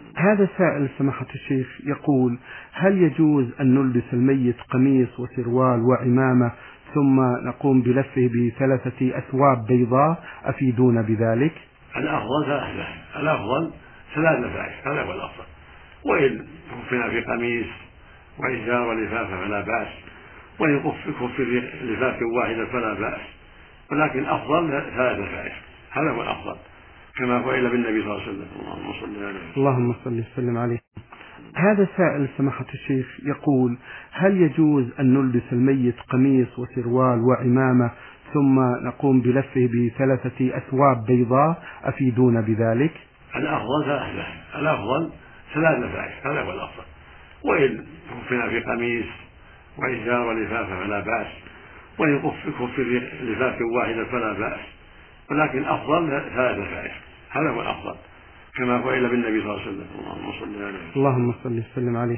هذا سائل سماحة الشيخ يقول: هل يجوز أن نلبس الميت قميص وسروال وعمامة ثم نقوم بلفه بثلاثة أثواب بيضاء؟ أفيدونا بذلك. الأفضل ثلاث لفائف، هذا هو الأفضل. وإن كفنا في قميص وإزار ولفافة فلا بأس، وإن كف لفاف واحدة فلا بأس، ولكن الأفضل ثلاث لفائف، هذا هو الأفضل كما فعل بالنبي صلى الله عليه وسلم. اللهم صل وسلم عليه. هذا سائل سماحة الشيخ يقول: هل يجوز أن نلبس الميت قميص وسروال وعمامة ثم نقوم بلفه بثلاثة أثواب بيضاء؟ أفيدونا بذلك. الأفضل ثلاث لفائف، هذا هو الأفضل. وإن كفنا في قميص وإزار ولفافة فلا بأس، وإن كف لفاف واحدة فلا بأس، ولكن الأفضل ثلاث لفائف، هذا هو الأفضل كما فعل بالنبي صلى الله عليه وسلم. اللهم صل وسلم عليه.